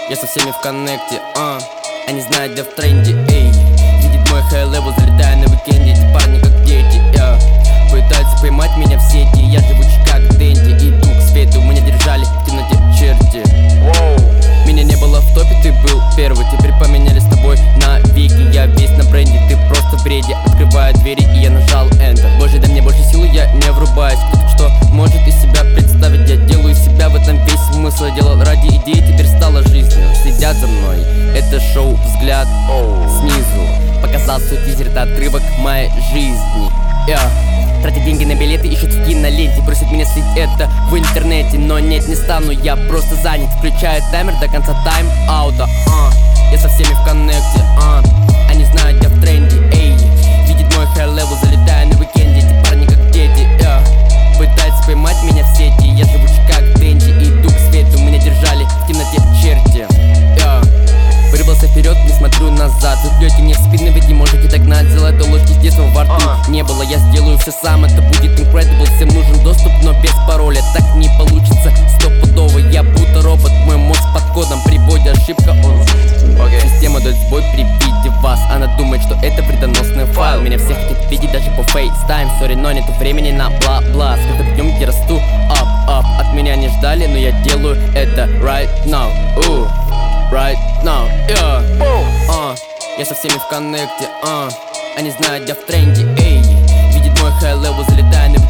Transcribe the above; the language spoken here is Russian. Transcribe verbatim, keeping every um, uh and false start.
Я со всеми в коннекте, а они знают, где в тренде, эй. Видит мой хай-левел, залетаю на уикенде. Эти парни как дети, я пытаются поймать меня в сети. Я живучий как Дэнди, иду к свету. Меня держали в темноте черти. Меня не было в топе, ты был первый. Теперь поменяли с тобой навеки. Я весь на бренде, ты просто в бреде. Открываю двери и я нажал Enter. Боже, дай мне больше силы, я не врубаюсь. Кто-то что может из себя представить. Я делаю из себя в этом весь смысл. Делал ради идеи, теперь стало жизнью. Следят за мной, это шоу «Взгляд» снизу. Показал свой тизер, это отрывок моей жизни. Я тратят деньги на билеты, ищут в киноленте. Просят меня слить это в интернете. Но нет, не стану, я просто занят. Включаю таймер до конца тайм-аута. uh. Я со всеми в коннекте, uh. они знают, я в тренде, эй. Видит мой хай-левел, залетаю на уикенде. Эти парни как дети, yeah. Пытаются поймать меня в сети. Я живучий как Дэнди, иду к свету. Меня держали в темноте черти, yeah. Вырвался вперед, не смотрю назад. Вы плете мне в спину, ведь не можете догнать. Золотой ложки с детства во рту uh. не было. Я сделаю все сам, это будет incredible. Всем нужен доступ, но без пароля так не получится стопудово. Я будто робот, мой мозг под кодом. При вводе ошибка, он okay. Система дает сбой при виде вас. Она думает, что это вредоносный файл. Меня все хотят видеть даже по FaceTime. Сори, но нету времени на бла-бла. С каждым днем я расту, up-up. От меня не ждали, но я делаю это right now. uh. Right now, yeah. uh, Я со всеми в коннекте, uh. они знают, я в тренде, эй. Видит мой хай-левел, залетаю на